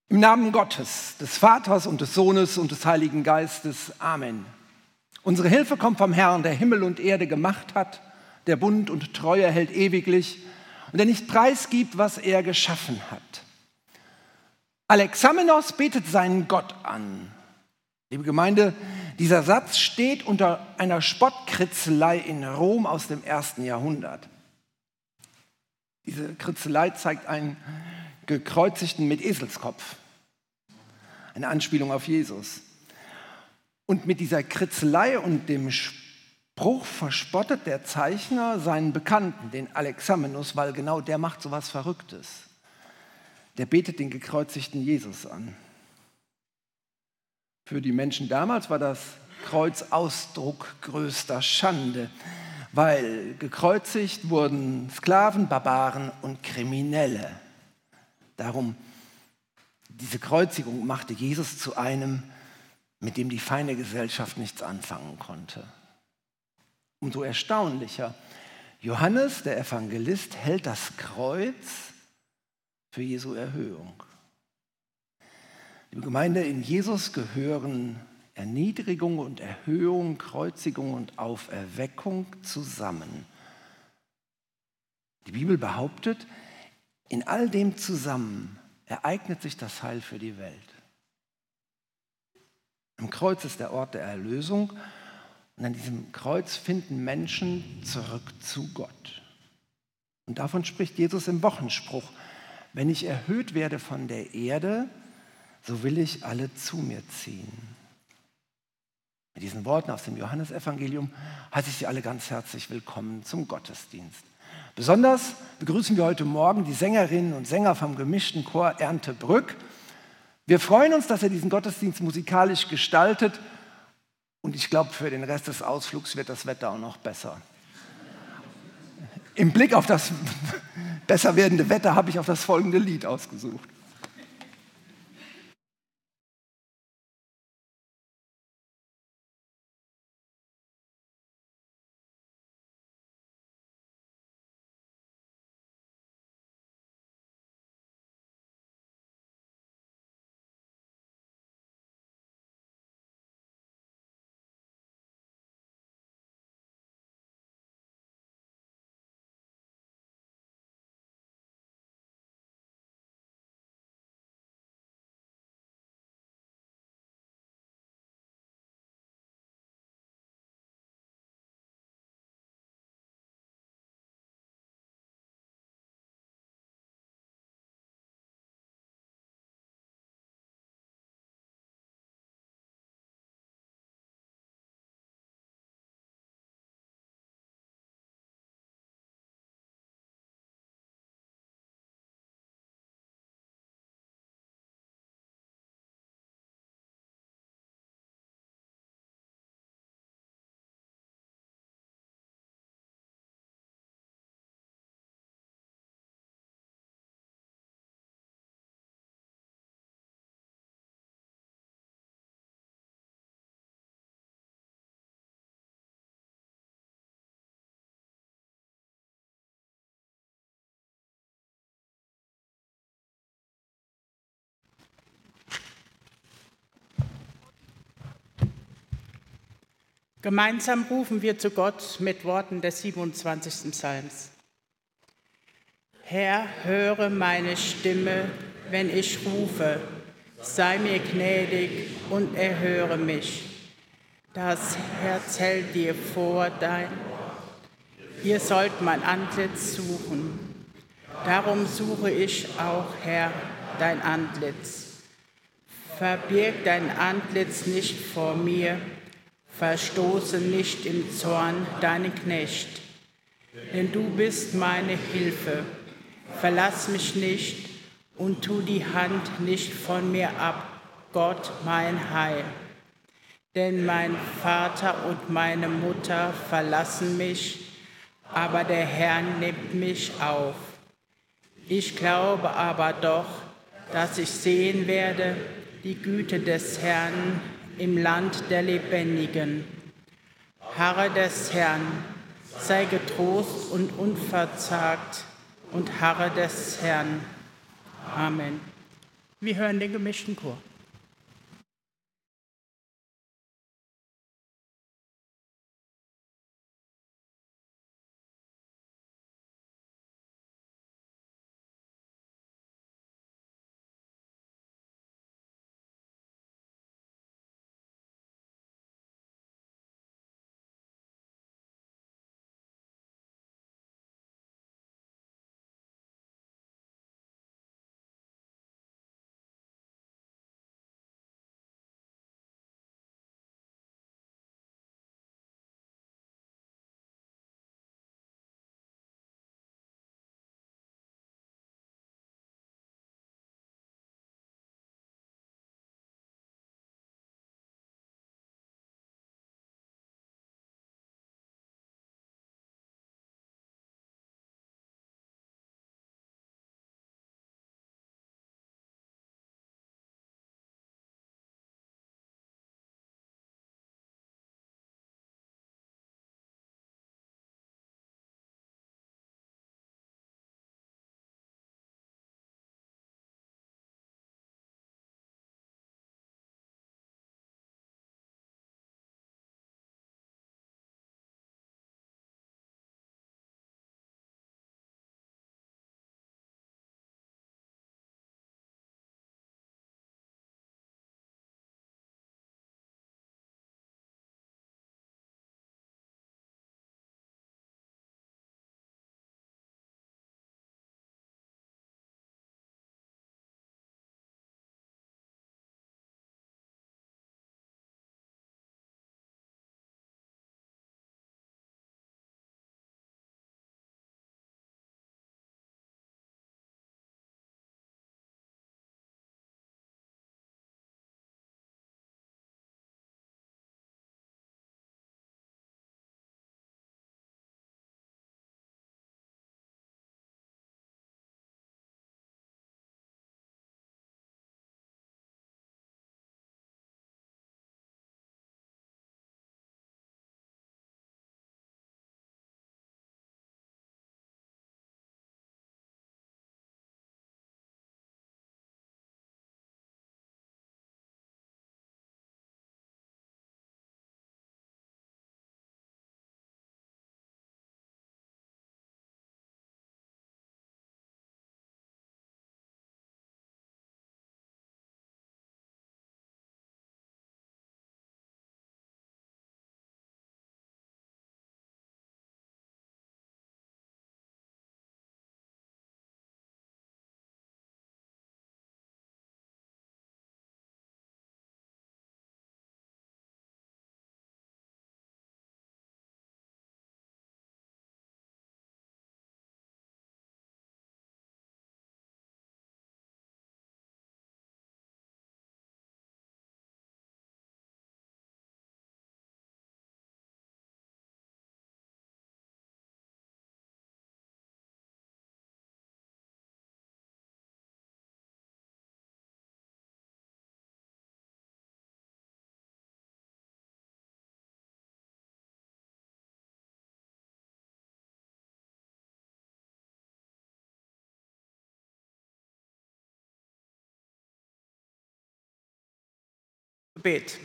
Im Namen Gottes, des Vaters und des Sohnes und des Heiligen Geistes. Amen. Unsere Hilfe kommt vom Herrn, der Himmel und Erde gemacht hat, der Bund und Treue hält ewiglich und der nicht preisgibt, was er geschaffen hat. Alexamenos betet seinen Gott an. Liebe Gemeinde, dieser Satz steht unter einer Spottkritzelei in Rom aus dem 1. Jahrhundert. Diese Kritzelei zeigt einen Gekreuzigten mit Eselskopf. Eine Anspielung auf Jesus. Und mit dieser Kritzelei und dem Spruch verspottet der Zeichner seinen Bekannten, den Alexamenos, weil genau der macht so was Verrücktes. Der betet den gekreuzigten Jesus an. Für die Menschen damals war das Kreuz Ausdruck größter Schande, weil gekreuzigt wurden Sklaven, Barbaren und Kriminelle. Darum, diese Kreuzigung machte Jesus zu einem, mit dem die feine Gesellschaft nichts anfangen konnte. Umso erstaunlicher, Johannes, der Evangelist, hält das Kreuz für Jesu Erhöhung. Liebe Gemeinde, in Jesus gehören Erniedrigung und Erhöhung, Kreuzigung und Auferweckung zusammen. Die Bibel behauptet, in all dem zusammen ereignet sich das Heil für die Welt. Am Kreuz ist der Ort der Erlösung und an diesem Kreuz finden Menschen zurück zu Gott. Und davon spricht Jesus im Wochenspruch: Wenn ich erhöht werde von der Erde, so will ich alle zu mir ziehen. Mit diesen Worten aus dem Johannesevangelium heiße ich Sie alle ganz herzlich willkommen zum Gottesdienst. Besonders begrüßen wir heute Morgen die Sängerinnen und Sänger vom gemischten Chor Erntebrück. Wir freuen uns, dass ihr diesen Gottesdienst musikalisch gestaltet und ich glaube, für den Rest des Ausflugs wird das Wetter auch noch besser. Im Blick auf das besser werdende Wetter habe ich auch das folgende Lied ausgesucht. Gemeinsam rufen wir zu Gott mit Worten des 27. Psalms. Herr, höre meine Stimme, wenn ich rufe. Sei mir gnädig und erhöre mich. Das Herz hält dir vor dein. Ihr sollt mein Antlitz suchen. Darum suche ich auch, Herr, dein Antlitz. Verbirg dein Antlitz nicht vor mir. Verstoße nicht im Zorn deinen Knecht, denn du bist meine Hilfe. Verlass mich nicht und tu die Hand nicht von mir ab, Gott mein Heil. Denn mein Vater und meine Mutter verlassen mich, aber der Herr nimmt mich auf. Ich glaube aber doch, dass ich sehen werde die Güte des Herrn im Land der Lebendigen. Harre des Herrn, sei getrost und unverzagt und harre des Herrn. Amen. Wir hören den gemischten Chor. Gebet.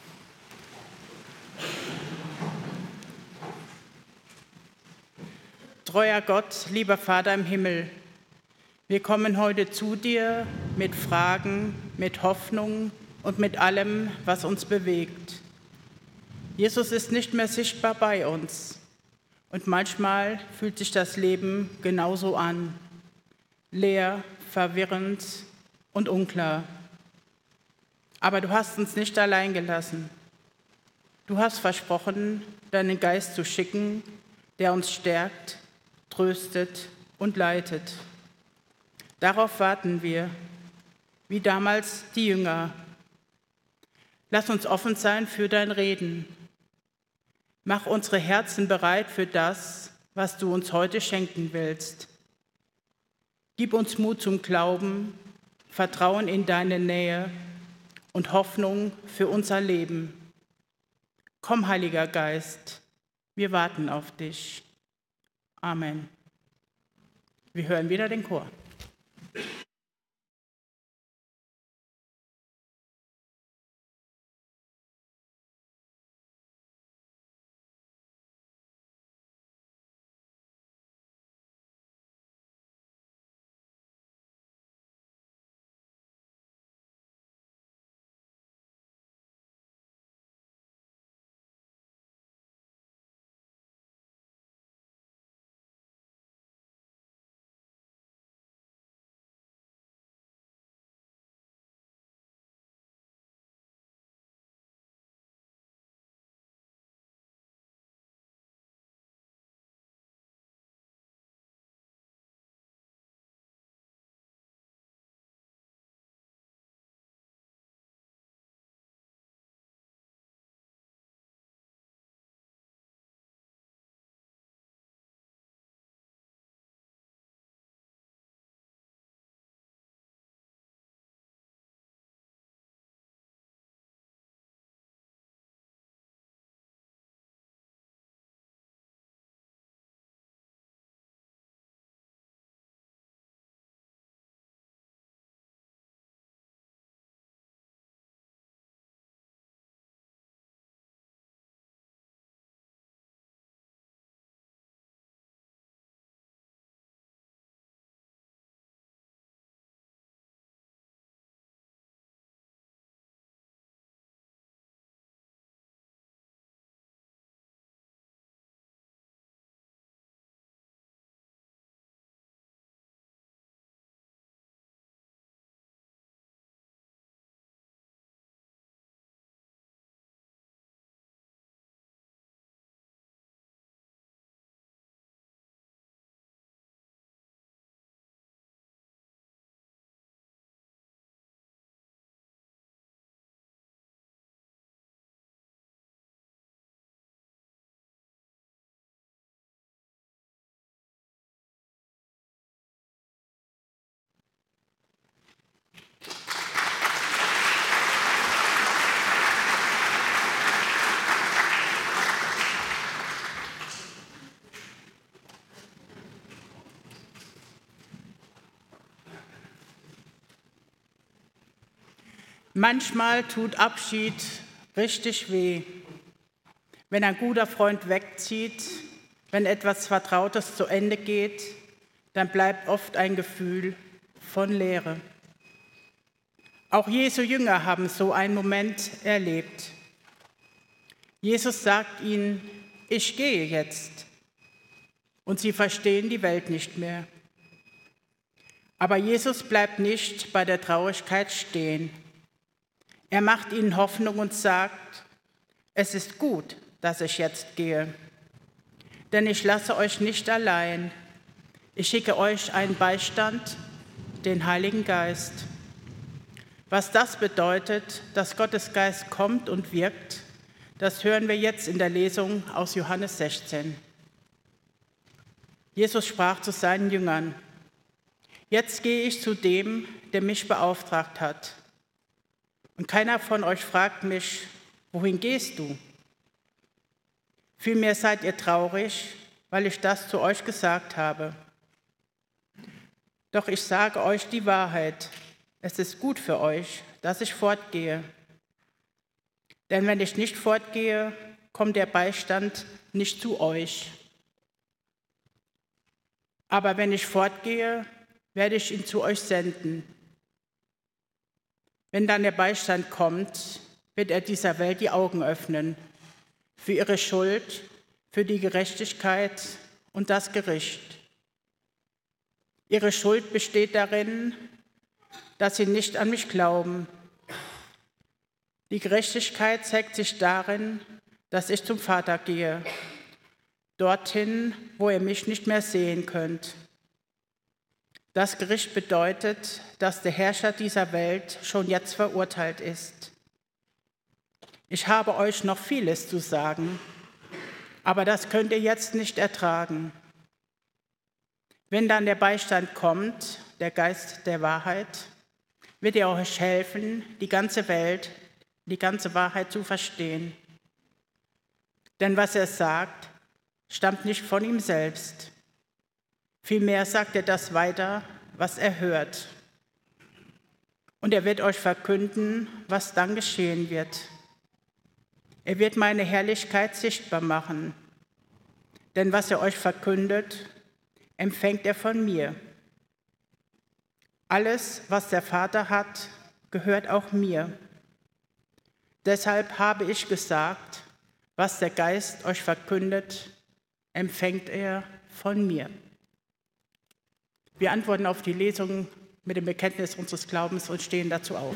Treuer Gott, lieber Vater im Himmel, wir kommen heute zu dir mit Fragen, mit Hoffnung und mit allem, was uns bewegt. Jesus ist nicht mehr sichtbar bei uns und manchmal fühlt sich das Leben genauso an, leer, verwirrend und unklar. Aber du hast uns nicht allein gelassen. Du hast versprochen, deinen Geist zu schicken, der uns stärkt, tröstet und leitet. Darauf warten wir, wie damals die Jünger. Lass uns offen sein für dein Reden. Mach unsere Herzen bereit für das, was du uns heute schenken willst. Gib uns Mut zum Glauben, Vertrauen in deine Nähe und Hoffnung für unser Leben. Komm, Heiliger Geist, wir warten auf dich. Amen. Wir hören wieder den Chor. Manchmal tut Abschied richtig weh. Wenn ein guter Freund wegzieht, wenn etwas Vertrautes zu Ende geht, dann bleibt oft ein Gefühl von Leere. Auch Jesu Jünger haben so einen Moment erlebt. Jesus sagt ihnen, ich gehe jetzt. Und sie verstehen die Welt nicht mehr. Aber Jesus bleibt nicht bei der Traurigkeit stehen. Er macht ihnen Hoffnung und sagt, es ist gut, dass ich jetzt gehe. Denn ich lasse euch nicht allein. Ich schicke euch einen Beistand, den Heiligen Geist. Was das bedeutet, dass Gottes Geist kommt und wirkt, das hören wir jetzt in der Lesung aus Johannes 16. Jesus sprach zu seinen Jüngern, jetzt gehe ich zu dem, der mich beauftragt hat. Und keiner von euch fragt mich, wohin gehst du? Vielmehr seid ihr traurig, weil ich das zu euch gesagt habe. Doch ich sage euch die Wahrheit, es ist gut für euch, dass ich fortgehe. Denn wenn ich nicht fortgehe, kommt der Beistand nicht zu euch. Aber wenn ich fortgehe, werde ich ihn zu euch senden. Wenn dann der Beistand kommt, wird er dieser Welt die Augen öffnen, für ihre Schuld, für die Gerechtigkeit und das Gericht. Ihre Schuld besteht darin, dass sie nicht an mich glauben. Die Gerechtigkeit zeigt sich darin, dass ich zum Vater gehe, dorthin, wo ihr mich nicht mehr sehen könnt. Das Gericht bedeutet, dass der Herrscher dieser Welt schon jetzt verurteilt ist. Ich habe euch noch vieles zu sagen, aber das könnt ihr jetzt nicht ertragen. Wenn dann der Beistand kommt, der Geist der Wahrheit, wird er euch helfen, die ganze Welt, die ganze Wahrheit zu verstehen. Denn was er sagt, stammt nicht von ihm selbst. Vielmehr sagt er das weiter, was er hört. Und er wird euch verkünden, was dann geschehen wird. Er wird meine Herrlichkeit sichtbar machen. Denn was er euch verkündet, empfängt er von mir. Alles, was der Vater hat, gehört auch mir. Deshalb habe ich gesagt, was der Geist euch verkündet, empfängt er von mir. Wir antworten auf die Lesung mit dem Bekenntnis unseres Glaubens und stehen dazu auf.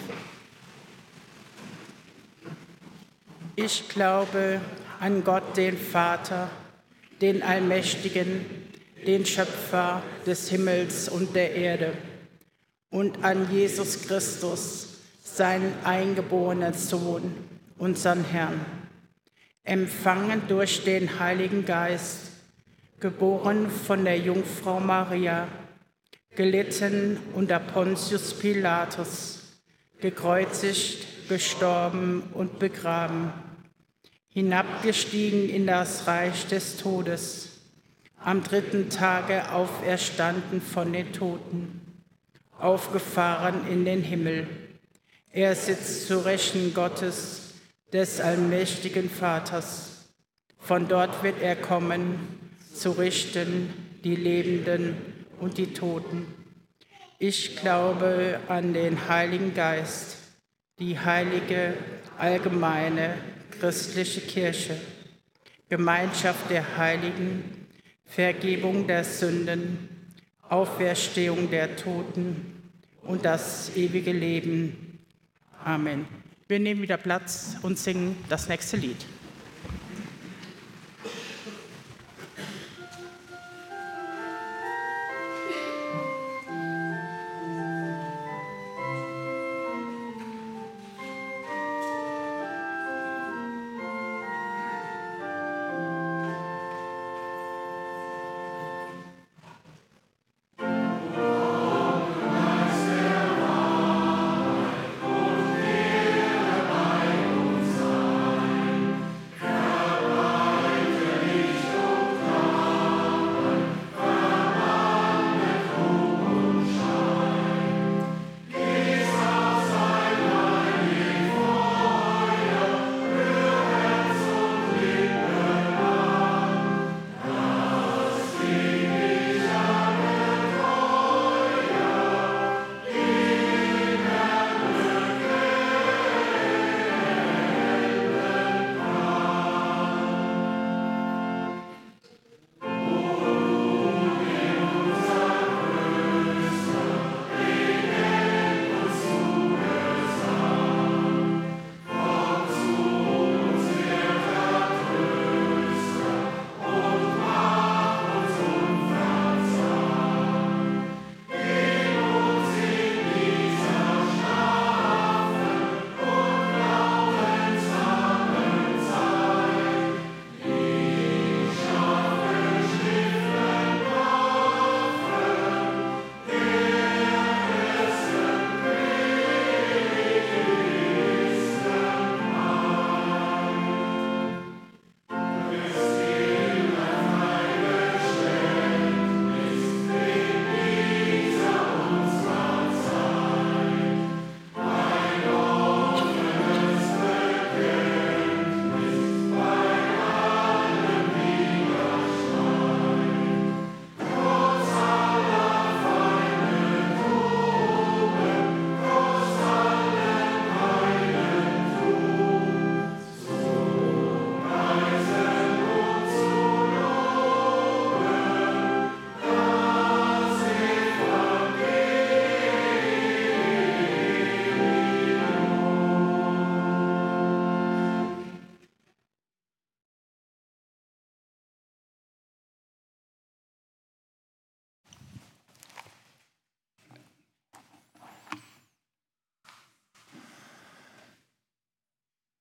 Ich glaube an Gott, den Vater, den Allmächtigen, den Schöpfer des Himmels und der Erde, und an Jesus Christus, seinen eingeborenen Sohn, unseren Herrn, empfangen durch den Heiligen Geist, geboren von der Jungfrau Maria, gelitten unter Pontius Pilatus, gekreuzigt, gestorben und begraben, hinabgestiegen in das Reich des Todes, am 3. Tage auferstanden von den Toten, aufgefahren in den Himmel. Er sitzt zu Rechten Gottes, des allmächtigen Vaters. Von dort wird er kommen, zu richten die Lebenden und die Toten. Ich glaube an den Heiligen Geist, die heilige, allgemeine, christliche Kirche, Gemeinschaft der Heiligen, Vergebung der Sünden, Auferstehung der Toten und das ewige Leben. Amen. Wir nehmen wieder Platz und singen das nächste Lied.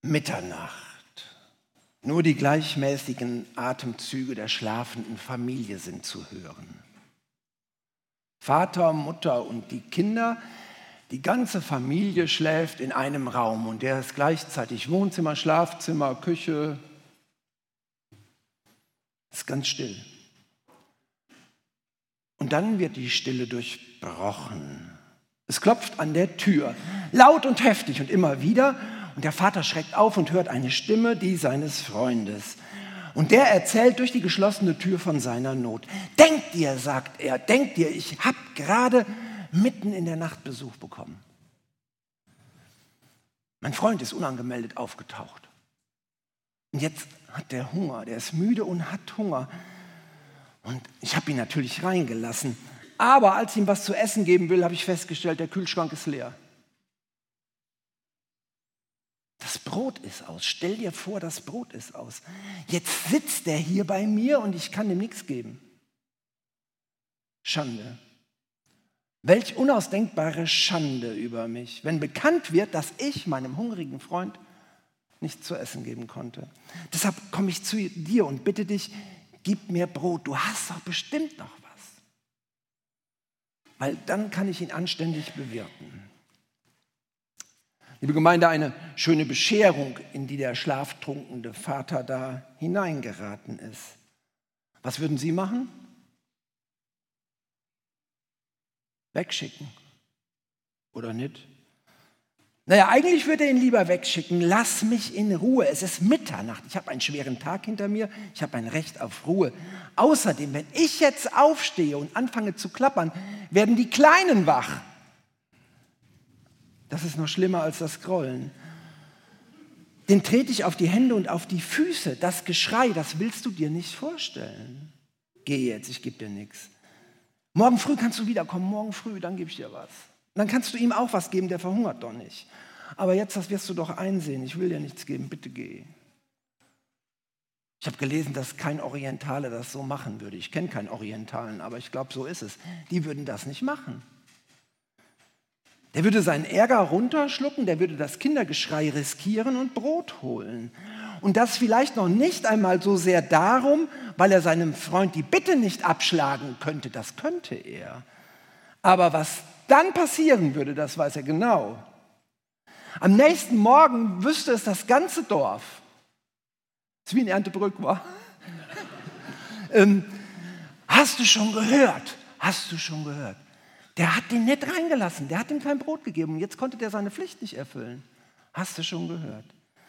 Mitternacht. Nur die gleichmäßigen Atemzüge der schlafenden Familie sind zu hören. Vater, Mutter und die Kinder, die ganze Familie schläft in einem Raum und der ist gleichzeitig Wohnzimmer, Schlafzimmer, Küche. Es ist ganz still. Und dann wird die Stille durchbrochen. Es klopft an der Tür, laut und heftig und immer wieder. Und der Vater schreckt auf und hört eine Stimme, die seines Freundes. Und der erzählt durch die geschlossene Tür von seiner Not. Denk dir, sagt er, denk dir, ich habe gerade mitten in der Nacht Besuch bekommen. Mein Freund ist unangemeldet aufgetaucht. Und jetzt hat der Hunger, der ist müde und hat Hunger. Und ich habe ihn natürlich reingelassen. Aber als ich ihm was zu essen geben will, habe ich festgestellt, der Kühlschrank ist leer. Das Brot ist aus. Stell dir vor, das Brot ist aus. Jetzt sitzt er hier bei mir und ich kann ihm nichts geben. Schande. Welch unausdenkbare Schande über mich, wenn bekannt wird, dass ich meinem hungrigen Freund nichts zu essen geben konnte. Deshalb komme ich zu dir und bitte dich, gib mir Brot. Du hast doch bestimmt noch was. Weil dann kann ich ihn anständig bewirten. Liebe Gemeinde, eine schöne Bescherung, in die der schlaftrunkene Vater da hineingeraten ist. Was würden Sie machen? Wegschicken. Oder nicht? Naja, eigentlich würde er ihn lieber wegschicken. Lass mich in Ruhe. Es ist Mitternacht. Ich habe einen schweren Tag hinter mir. Ich habe ein Recht auf Ruhe. Außerdem, wenn ich jetzt aufstehe und anfange zu klappern, werden die Kleinen wach. Das ist noch schlimmer als das Grollen. Den trete ich auf die Hände und auf die Füße. Das Geschrei, das willst du dir nicht vorstellen. Geh jetzt, ich gebe dir nichts. Morgen früh kannst du wiederkommen, morgen früh, dann gebe ich dir was. Und dann kannst du ihm auch was geben, der verhungert doch nicht. Aber jetzt, das wirst du doch einsehen, ich will dir nichts geben, bitte geh. Ich habe gelesen, dass kein Orientale das so machen würde. Ich kenne keinen Orientalen, aber ich glaube, so ist es. Die würden das nicht machen. Der würde seinen Ärger runterschlucken, der würde das Kindergeschrei riskieren und Brot holen. Und das vielleicht noch nicht einmal so sehr darum, weil er seinem Freund die Bitte nicht abschlagen könnte, das könnte er. Aber was dann passieren würde, das weiß er genau. Am nächsten Morgen wüsste es das ganze Dorf. Das ist wie in Erntebrück war. Hast du schon gehört? Hast du schon gehört? Der hat den nicht reingelassen, der hat ihm kein Brot gegeben und jetzt konnte der seine Pflicht nicht erfüllen. Hast du schon gehört?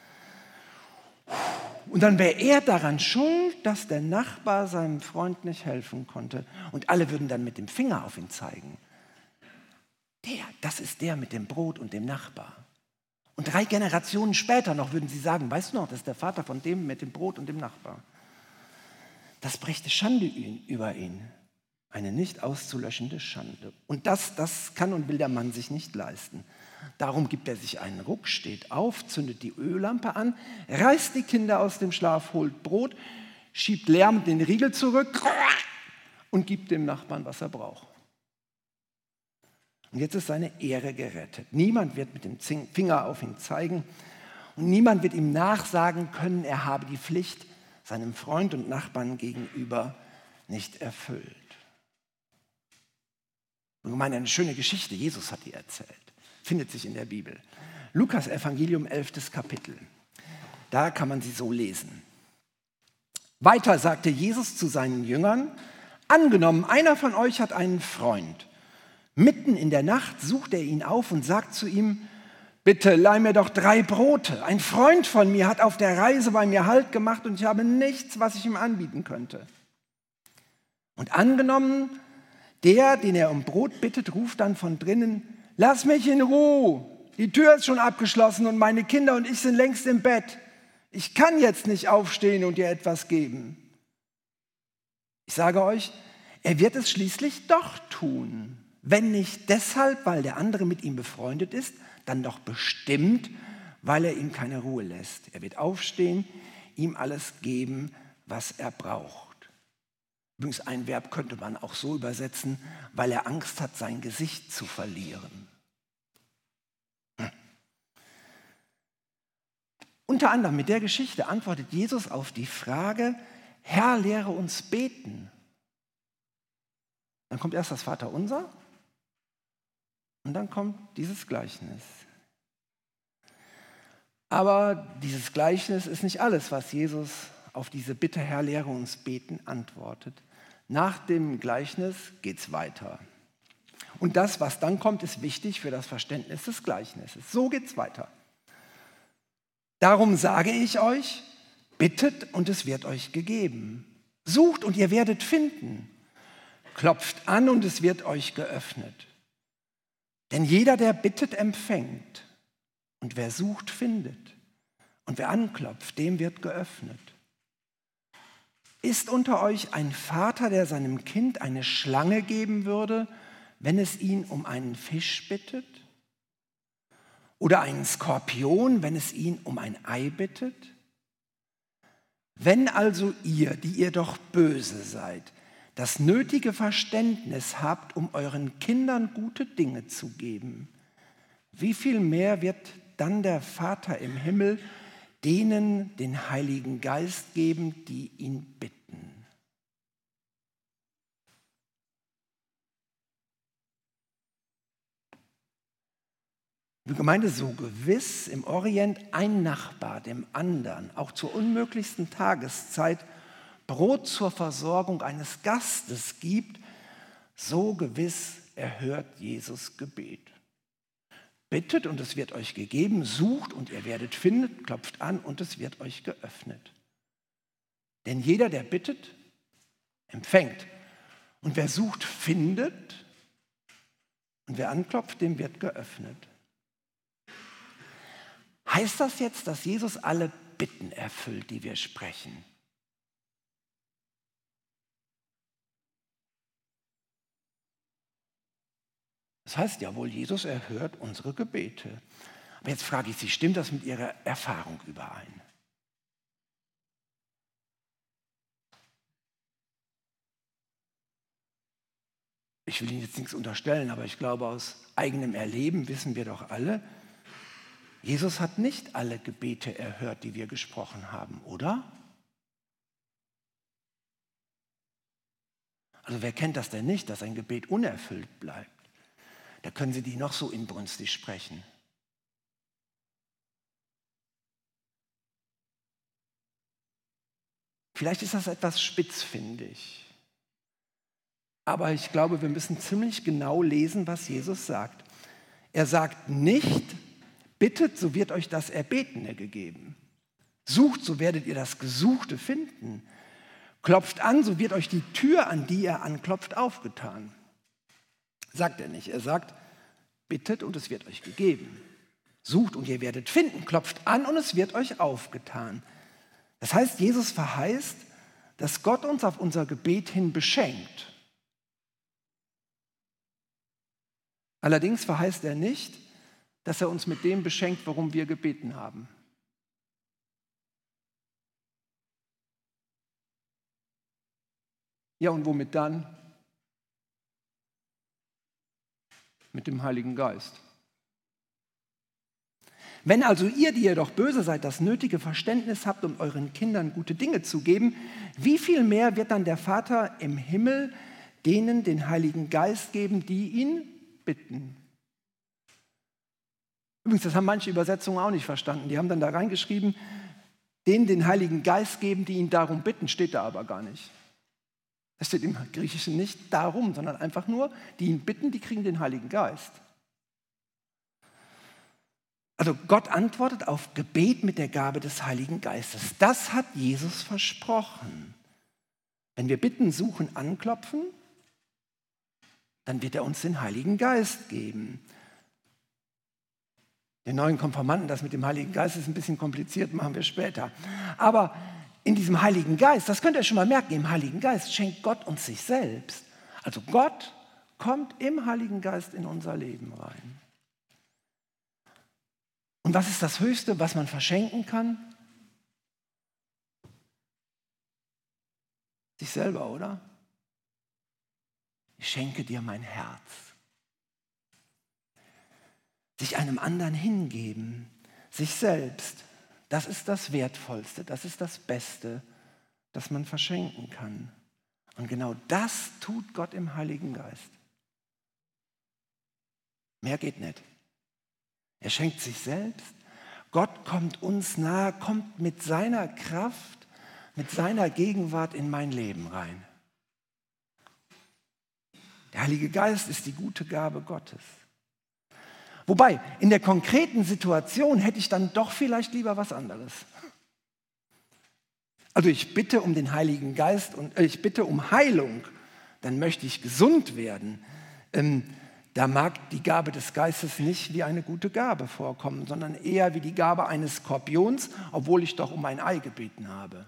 Und dann wäre er daran schuld, dass der Nachbar seinem Freund nicht helfen konnte. Und alle würden dann mit dem Finger auf ihn zeigen. Das ist der mit dem Brot und dem Nachbar. Und 3 Generationen später noch würden sie sagen, weißt du noch, das ist der Vater von dem mit dem Brot und dem Nachbar. Das brächte Schande über ihn. Eine nicht auszulöschende Schande. Und das kann und will der Mann sich nicht leisten. Darum gibt er sich einen Ruck, steht auf, zündet die Öllampe an, reißt die Kinder aus dem Schlaf, holt Brot, schiebt lärmend den Riegel zurück und gibt dem Nachbarn, was er braucht. Und jetzt ist seine Ehre gerettet. Niemand wird mit dem Finger auf ihn zeigen und niemand wird ihm nachsagen können, er habe die Pflicht seinem Freund und Nachbarn gegenüber nicht erfüllt. Und ich meine, eine schöne Geschichte, Jesus hat die erzählt, findet sich in der Bibel. Lukas Evangelium 11. Kapitel, da kann man sie so lesen. Weiter sagte Jesus zu seinen Jüngern, angenommen, einer von euch hat einen Freund. Mitten in der Nacht sucht er ihn auf und sagt zu ihm, bitte leih mir doch 3 Brote. Ein Freund von mir hat auf der Reise bei mir Halt gemacht und ich habe nichts, was ich ihm anbieten könnte. Und angenommen, der, den er um Brot bittet, ruft dann von drinnen, lass mich in Ruhe, die Tür ist schon abgeschlossen und meine Kinder und ich sind längst im Bett. Ich kann jetzt nicht aufstehen und dir etwas geben. Ich sage euch, er wird es schließlich doch tun. Wenn nicht deshalb, weil der andere mit ihm befreundet ist, dann doch bestimmt, weil er ihm keine Ruhe lässt. Er wird aufstehen, ihm alles geben, was er braucht. Übrigens, ein Verb könnte man auch so übersetzen, weil er Angst hat, sein Gesicht zu verlieren. Unter anderem mit der Geschichte antwortet Jesus auf die Frage, Herr, lehre uns beten. Dann kommt erst das Vaterunser und dann kommt dieses Gleichnis. Aber dieses Gleichnis ist nicht alles, was Jesus auf diese Bitte, Herr, lehre uns beten, antwortet. Nach dem Gleichnis geht es weiter. Und das, was dann kommt, ist wichtig für das Verständnis des Gleichnisses. So geht es weiter. Darum sage ich euch, bittet und es wird euch gegeben. Sucht und ihr werdet finden. Klopft an und es wird euch geöffnet. Denn jeder, der bittet, empfängt. Und wer sucht, findet. Und wer anklopft, dem wird geöffnet. Ist unter euch ein Vater, der seinem Kind eine Schlange geben würde, wenn es ihn um einen Fisch bittet? Oder einen Skorpion, wenn es ihn um ein Ei bittet? Wenn also ihr, die ihr doch böse seid, das nötige Verständnis habt, um euren Kindern gute Dinge zu geben, wie viel mehr wird dann der Vater im Himmel denen den Heiligen Geist geben, die ihn bitten? Die Gemeinde, so gewiss im Orient ein Nachbar dem anderen, auch zur unmöglichsten Tageszeit, Brot zur Versorgung eines Gastes gibt, so gewiss erhört Jesus Gebet. Bittet und es wird euch gegeben, sucht und ihr werdet finden, klopft an und es wird euch geöffnet. Denn jeder, der bittet, empfängt. Und wer sucht, findet. Und wer anklopft, dem wird geöffnet. Heißt das jetzt, dass Jesus alle Bitten erfüllt, die wir sprechen? Das heißt ja wohl, Jesus erhört unsere Gebete. Aber jetzt frage ich Sie, stimmt das mit Ihrer Erfahrung überein? Ich will Ihnen jetzt nichts unterstellen, aber ich glaube, aus eigenem Erleben wissen wir doch alle, Jesus hat nicht alle Gebete erhört, die wir gesprochen haben, oder? Also wer kennt das denn nicht, dass ein Gebet unerfüllt bleibt? Da können Sie die noch so inbrünstig sprechen. Vielleicht ist das etwas spitzfindig. Aber ich glaube, wir müssen ziemlich genau lesen, was Jesus sagt. Er sagt nicht, bittet, so wird euch das Erbetene gegeben. Sucht, so werdet ihr das Gesuchte finden. Klopft an, so wird euch die Tür, an die ihr anklopft, aufgetan. Sagt er nicht. Er sagt, bittet und es wird euch gegeben. Sucht und ihr werdet finden. Klopft an und es wird euch aufgetan. Das heißt, Jesus verheißt, dass Gott uns auf unser Gebet hin beschenkt. Allerdings verheißt er nicht, dass er uns mit dem beschenkt, worum wir gebeten haben. Ja, und womit dann? Mit dem Heiligen Geist. Wenn also ihr, die ihr doch böse seid, das nötige Verständnis habt, um euren Kindern gute Dinge zu geben, wie viel mehr wird dann der Vater im Himmel denen den Heiligen Geist geben, die ihn bitten? Übrigens, das haben manche Übersetzungen auch nicht verstanden. Die haben dann da reingeschrieben, denen den Heiligen Geist geben, die ihn darum bitten, steht da aber gar nicht. Das steht im Griechischen nicht darum, sondern einfach nur, die ihn bitten, die kriegen den Heiligen Geist. Also Gott antwortet auf Gebet mit der Gabe des Heiligen Geistes. Das hat Jesus versprochen. Wenn wir bitten, suchen, anklopfen, dann wird er uns den Heiligen Geist geben. Den neuen Konfirmanden, das mit dem Heiligen Geist ist ein bisschen kompliziert, machen wir später. Aber in diesem Heiligen Geist, das könnt ihr schon mal merken, im Heiligen Geist schenkt Gott uns sich selbst. Also Gott kommt im Heiligen Geist in unser Leben rein. Und was ist das Höchste, was man verschenken kann? Sich selber, oder? Ich schenke dir mein Herz. Sich einem anderen hingeben, sich selbst. Das ist das Wertvollste, das ist das Beste, das man verschenken kann. Und genau das tut Gott im Heiligen Geist. Mehr geht nicht. Er schenkt sich selbst. Gott kommt uns nahe, kommt mit seiner Kraft, mit seiner Gegenwart in mein Leben rein. Der Heilige Geist ist die gute Gabe Gottes. Wobei, in der konkreten Situation hätte ich dann doch vielleicht lieber was anderes. Also ich bitte um den Heiligen Geist und ich bitte um Heilung, dann möchte ich gesund werden. Da mag die Gabe des Geistes nicht wie eine gute Gabe vorkommen, sondern eher wie die Gabe eines Skorpions, obwohl ich doch um ein Ei gebeten habe.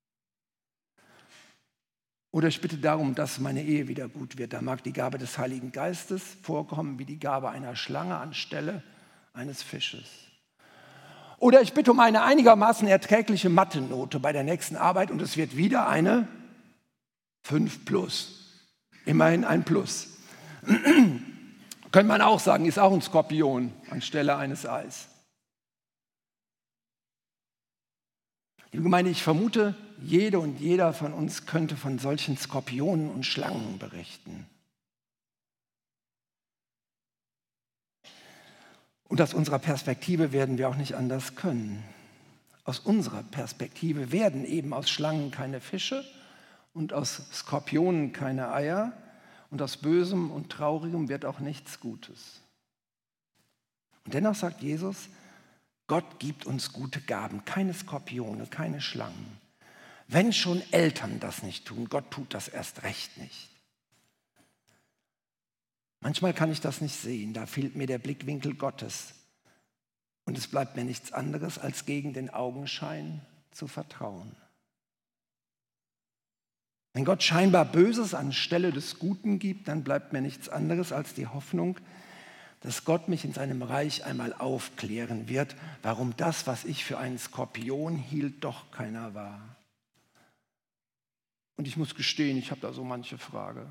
Oder ich bitte darum, dass meine Ehe wieder gut wird. Da mag die Gabe des Heiligen Geistes vorkommen wie die Gabe einer Schlange anstelle eines Fisches. Oder ich bitte um eine einigermaßen erträgliche Mathe-Note bei der nächsten Arbeit und es wird wieder eine 5+. Immerhin ein Plus. Könnte man auch sagen, ist auch ein Skorpion anstelle eines Eis. Liebe Gemeinde, ich vermute, jede und jeder von uns könnte von solchen Skorpionen und Schlangen berichten. Und aus unserer Perspektive werden wir auch nicht anders können. Aus unserer Perspektive werden eben aus Schlangen keine Fische und aus Skorpionen keine Eier und aus Bösem und Traurigem wird auch nichts Gutes. Und dennoch sagt Jesus, Gott gibt uns gute Gaben, keine Skorpione, keine Schlangen. Wenn schon Eltern das nicht tun, Gott tut das erst recht nicht. Manchmal kann ich das nicht sehen, da fehlt mir der Blickwinkel Gottes. Und es bleibt mir nichts anderes, als gegen den Augenschein zu vertrauen. Wenn Gott scheinbar Böses anstelle des Guten gibt, dann bleibt mir nichts anderes als die Hoffnung, dass Gott mich in seinem Reich einmal aufklären wird, warum das, was ich für einen Skorpion hielt, doch keiner war. Und ich muss gestehen, ich habe da so manche Frage.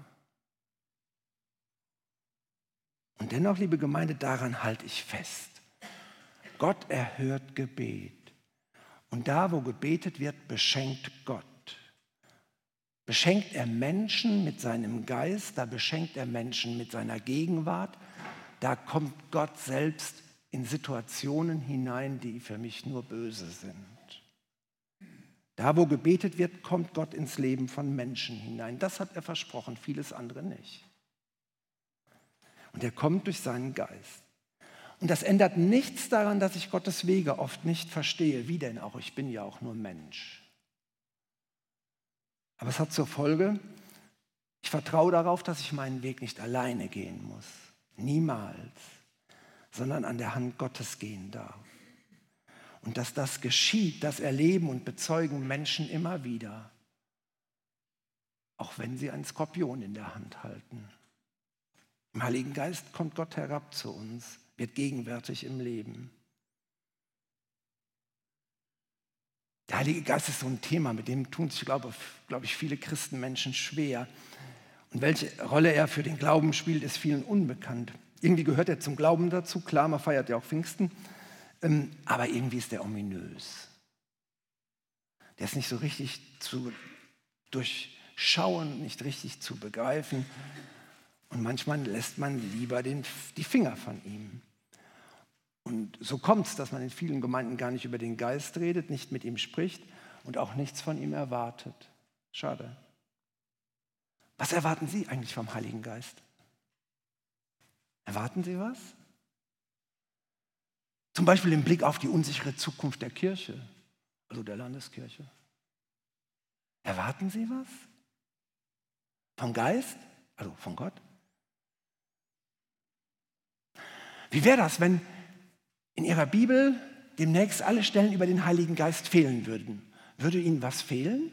Und dennoch, liebe Gemeinde, daran halte ich fest. Gott erhört Gebet. Und da, wo gebetet wird, beschenkt Gott. Beschenkt er Menschen mit seinem Geist, da beschenkt er Menschen mit seiner Gegenwart, da kommt Gott selbst in Situationen hinein, die für mich nur böse sind. Da, wo gebetet wird, kommt Gott ins Leben von Menschen hinein. Das hat er versprochen, vieles andere nicht. Und er kommt durch seinen Geist. Und das ändert nichts daran, dass ich Gottes Wege oft nicht verstehe. Wie denn auch? Ich bin ja auch nur Mensch. Aber es hat zur Folge, ich vertraue darauf, dass ich meinen Weg nicht alleine gehen muss. Niemals. Sondern an der Hand Gottes gehen darf. Und dass das geschieht, das erleben und bezeugen Menschen immer wieder. Auch wenn sie einen Skorpion in der Hand halten. Im Heiligen Geist kommt Gott herab zu uns, wird gegenwärtig im Leben. Der Heilige Geist ist so ein Thema, mit dem tun sich, glaube ich, viele Christenmenschen schwer. Und welche Rolle er für den Glauben spielt, ist vielen unbekannt. Irgendwie gehört er zum Glauben dazu, klar, man feiert ja auch Pfingsten, aber irgendwie ist der ominös. Der ist nicht so richtig zu durchschauen, nicht richtig zu begreifen. Und manchmal lässt man lieber die Finger von ihm. Und so kommt es, dass man in vielen Gemeinden gar nicht über den Geist redet, nicht mit ihm spricht und auch nichts von ihm erwartet. Schade. Was erwarten Sie eigentlich vom Heiligen Geist? Erwarten Sie was? Zum Beispiel im Blick auf die unsichere Zukunft der Kirche, also der Landeskirche. Erwarten Sie was? Vom Geist, also von Gott? Wie wäre das, wenn in Ihrer Bibel demnächst alle Stellen über den Heiligen Geist fehlen würden? Würde Ihnen was fehlen?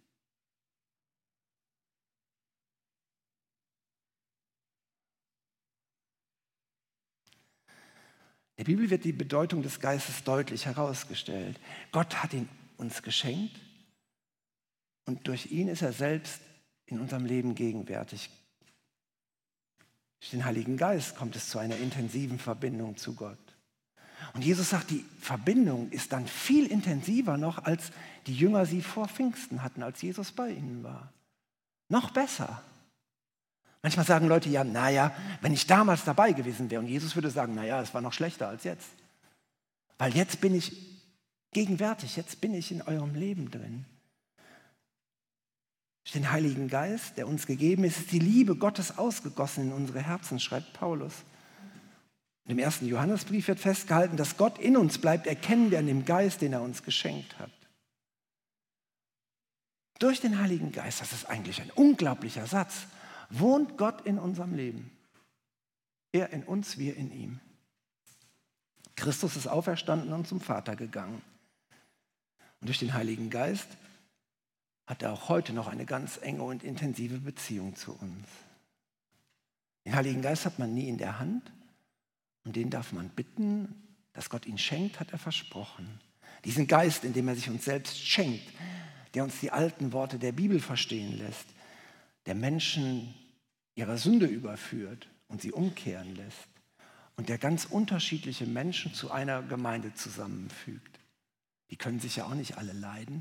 In der Bibel wird die Bedeutung des Geistes deutlich herausgestellt. Gott hat ihn uns geschenkt und durch ihn ist er selbst in unserem Leben gegenwärtig. Durch den Heiligen Geist kommt es zu einer intensiven Verbindung zu Gott. Und Jesus sagt, die Verbindung ist dann viel intensiver noch, als die Jünger sie vor Pfingsten hatten, als Jesus bei ihnen war. Noch besser. Manchmal sagen Leute, ja, naja, wenn ich damals dabei gewesen wäre, und Jesus würde sagen, naja, es war noch schlechter als jetzt. Weil jetzt bin ich gegenwärtig, jetzt bin ich in eurem Leben drin. Durch den Heiligen Geist, der uns gegeben ist, ist die Liebe Gottes ausgegossen in unsere Herzen, schreibt Paulus. Im 1. Johannesbrief wird festgehalten, dass Gott in uns bleibt, erkennen wir an dem Geist, den er uns geschenkt hat. Durch den Heiligen Geist, das ist eigentlich ein unglaublicher Satz, wohnt Gott in unserem Leben. Er in uns, wir in ihm. Christus ist auferstanden und zum Vater gegangen. Und durch den Heiligen Geist hat er auch heute noch eine ganz enge und intensive Beziehung zu uns. Den Heiligen Geist hat man nie in der Hand. Und den darf man bitten, dass Gott ihn schenkt, hat er versprochen. Diesen Geist, in dem er sich uns selbst schenkt, der uns die alten Worte der Bibel verstehen lässt, der Menschen ihrer Sünde überführt und sie umkehren lässt und der ganz unterschiedliche Menschen zu einer Gemeinde zusammenfügt. Die können sich ja auch nicht alle leiden.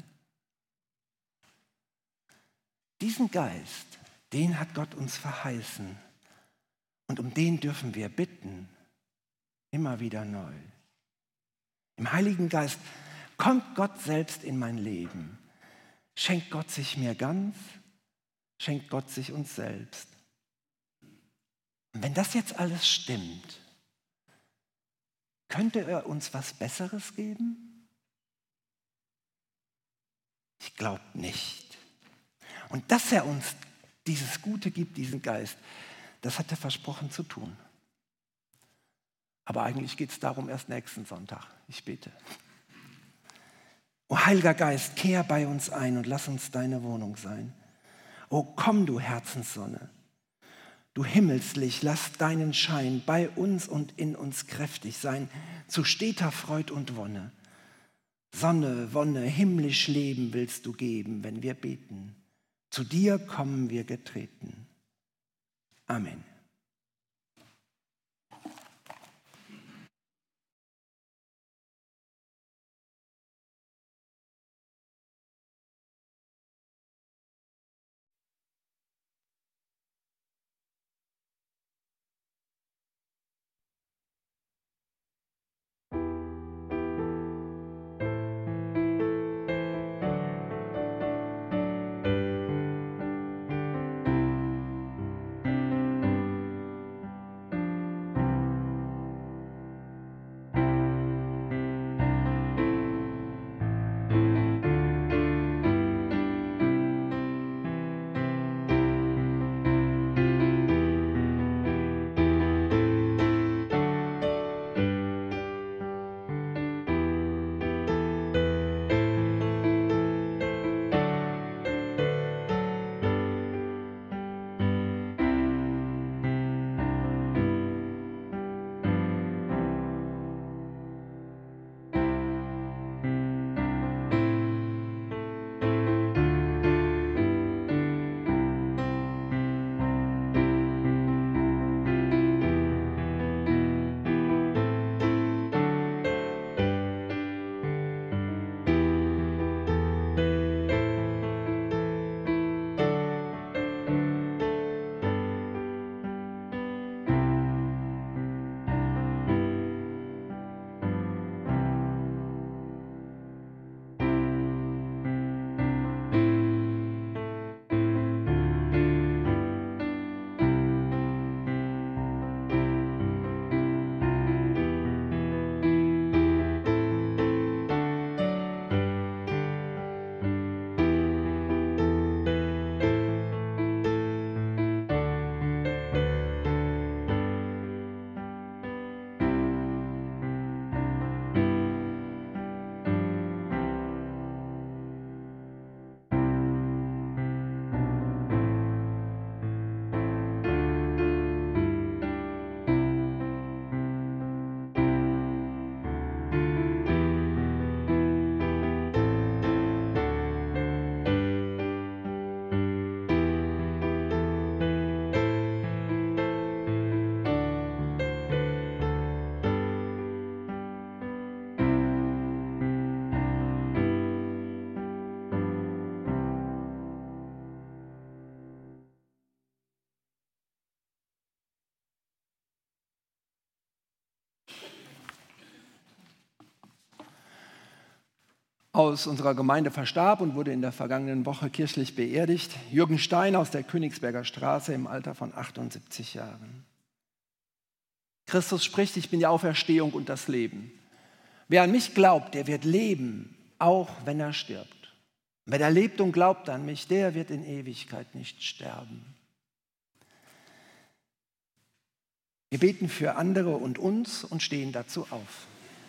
Diesen Geist, den hat Gott uns verheißen und um den dürfen wir bitten. Immer wieder neu. Im Heiligen Geist kommt Gott selbst in mein Leben. Schenkt Gott sich mir ganz, schenkt Gott sich uns selbst. Und wenn das jetzt alles stimmt, könnte er uns was Besseres geben? Ich glaube nicht. Und dass er uns dieses Gute gibt, diesen Geist, das hat er versprochen zu tun. Aber eigentlich geht es darum erst nächsten Sonntag. Ich bete. O Heiliger Geist, kehr bei uns ein und lass uns deine Wohnung sein. O komm, du Herzenssonne, du Himmelslicht, lass deinen Schein bei uns und in uns kräftig sein, zu steter Freud und Wonne. Sonne, Wonne, himmlisch Leben willst du geben, wenn wir beten. Zu dir kommen wir getreten. Amen. aus unserer Gemeinde verstarb und wurde in der vergangenen Woche kirchlich beerdigt. Jürgen Stein aus der Königsberger Straße im Alter von 78 Jahren. Christus spricht, ich bin die Auferstehung und das Leben. Wer an mich glaubt, der wird leben, auch wenn er stirbt. Wer da lebt und glaubt an mich, der wird in Ewigkeit nicht sterben. Wir beten für andere und uns und stehen dazu auf.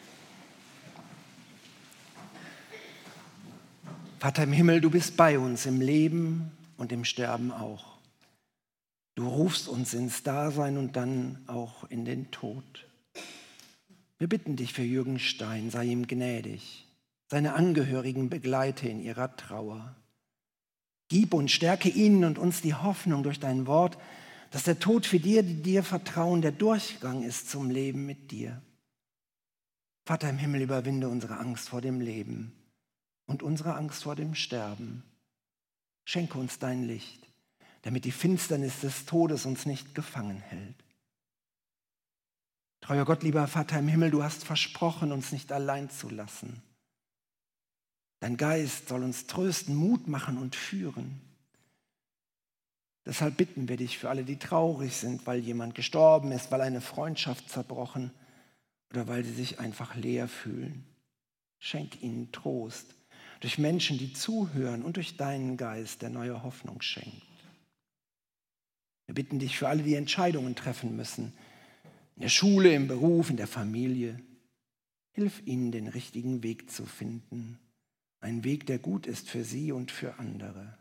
Vater im Himmel, du bist bei uns im Leben und im Sterben auch. Du rufst uns ins Dasein und dann auch in den Tod. Wir bitten dich für Jürgen Stein, sei ihm gnädig, seine Angehörigen begleite in ihrer Trauer. Gib und stärke ihnen und uns die Hoffnung durch dein Wort, dass der Tod für die dir vertrauen, der Durchgang ist zum Leben mit dir. Vater im Himmel, überwinde unsere Angst vor dem Leben und unsere Angst vor dem Sterben. Schenke uns dein Licht, damit die Finsternis des Todes uns nicht gefangen hält. Treuer Gott, lieber Vater im Himmel, du hast versprochen, uns nicht allein zu lassen. Dein Geist soll uns trösten, Mut machen und führen. Deshalb bitten wir dich für alle, die traurig sind, weil jemand gestorben ist, weil eine Freundschaft zerbrochen oder weil sie sich einfach leer fühlen. Schenk ihnen Trost durch Menschen, die zuhören und durch deinen Geist, der neue Hoffnung schenkt. Wir bitten dich für alle, die Entscheidungen treffen müssen, in der Schule, im Beruf, in der Familie. Hilf ihnen, den richtigen Weg zu finden. Ein Weg, der gut ist für sie und für andere.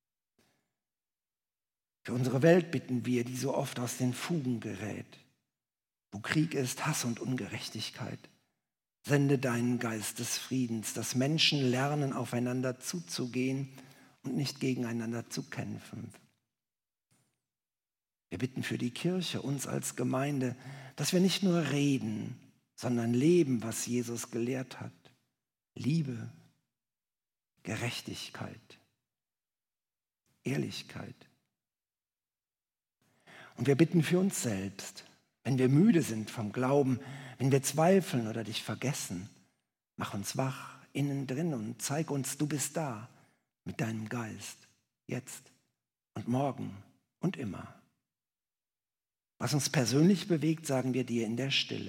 Für unsere Welt bitten wir, die so oft aus den Fugen gerät. Wo Krieg ist, Hass und Ungerechtigkeit. Sende deinen Geist des Friedens, dass Menschen lernen, aufeinander zuzugehen und nicht gegeneinander zu kämpfen. Wir bitten für die Kirche, uns als Gemeinde, dass wir nicht nur reden, sondern leben, was Jesus gelehrt hat. Liebe, Gerechtigkeit, Ehrlichkeit. Und wir bitten für uns selbst, wenn wir müde sind vom Glauben, wenn wir zweifeln oder dich vergessen, mach uns wach innen drin und zeig uns, du bist da mit deinem Geist, jetzt und morgen und immer. Was uns persönlich bewegt, sagen wir dir in der Stille.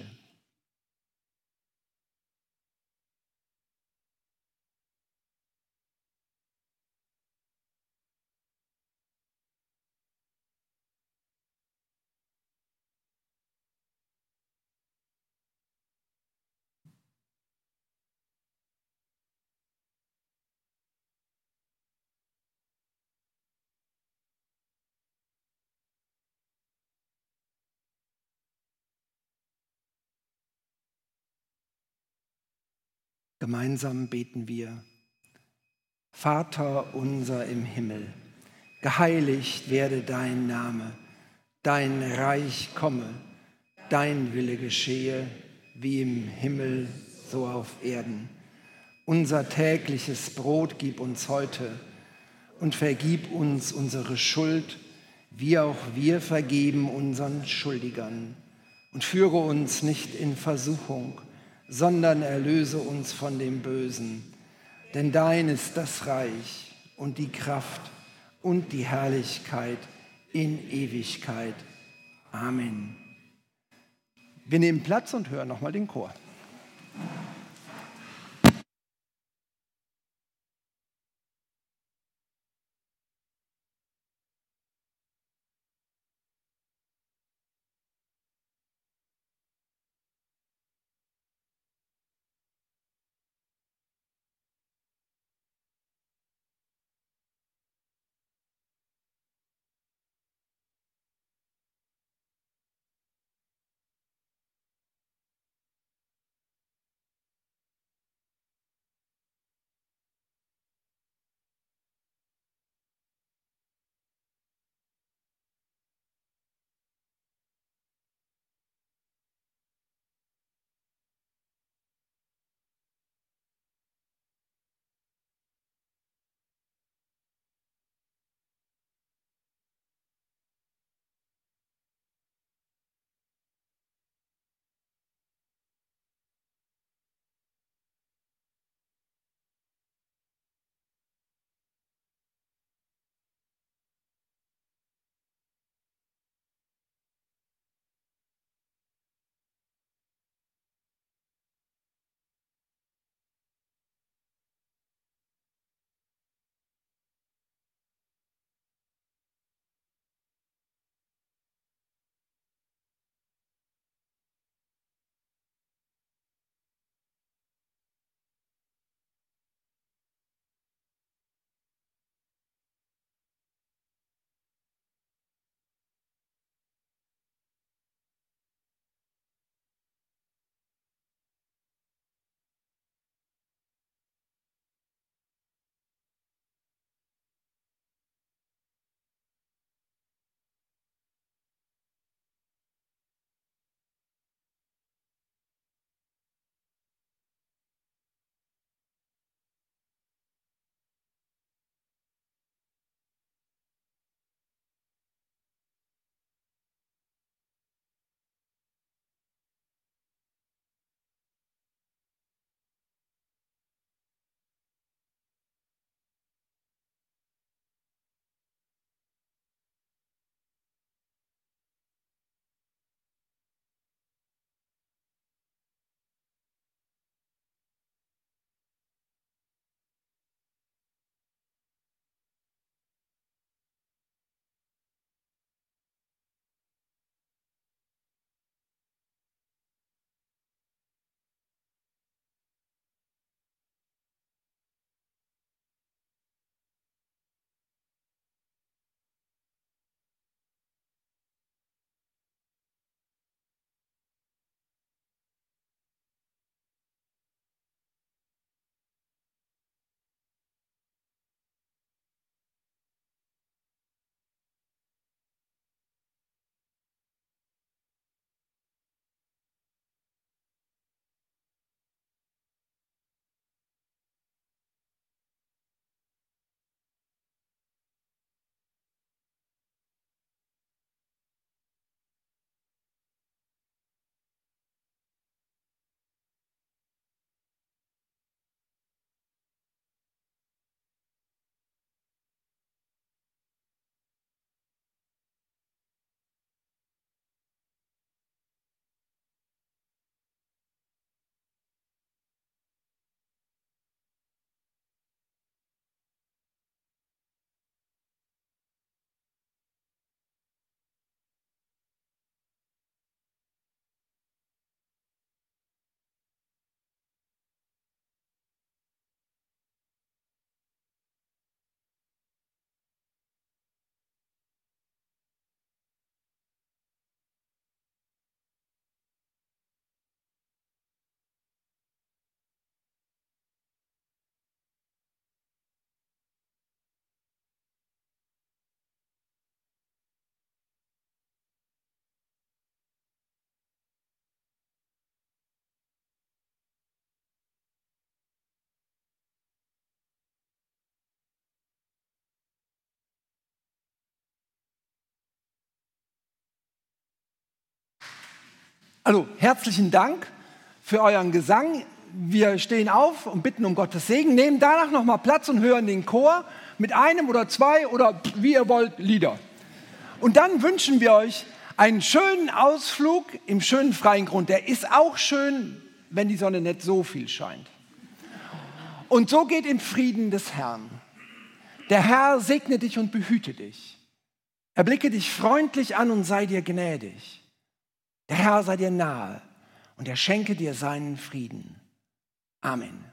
Gemeinsam beten wir. Vater unser im Himmel, geheiligt werde dein Name, dein Reich komme, dein Wille geschehe, wie im Himmel, so auf Erden. Unser tägliches Brot gib uns heute und vergib uns unsere Schuld, wie auch wir vergeben unseren Schuldigern. Und führe uns nicht in Versuchung, sondern erlöse uns von dem Bösen. Denn dein ist das Reich und die Kraft und die Herrlichkeit in Ewigkeit. Amen. Wir nehmen Platz und hören nochmal den Chor. Also herzlichen Dank für euren Gesang. Wir stehen auf und bitten um Gottes Segen, nehmen danach nochmal Platz und hören den Chor mit einem oder zwei oder wie ihr wollt Lieder. Und dann wünschen wir euch einen schönen Ausflug im schönen freien Grund. Der ist auch schön, wenn die Sonne nicht so viel scheint. Und so geht im Frieden des Herrn. Der Herr segne dich und behüte dich. Erblicke dich freundlich an und sei dir gnädig. Der Herr sei dir nahe und er schenke dir seinen Frieden. Amen.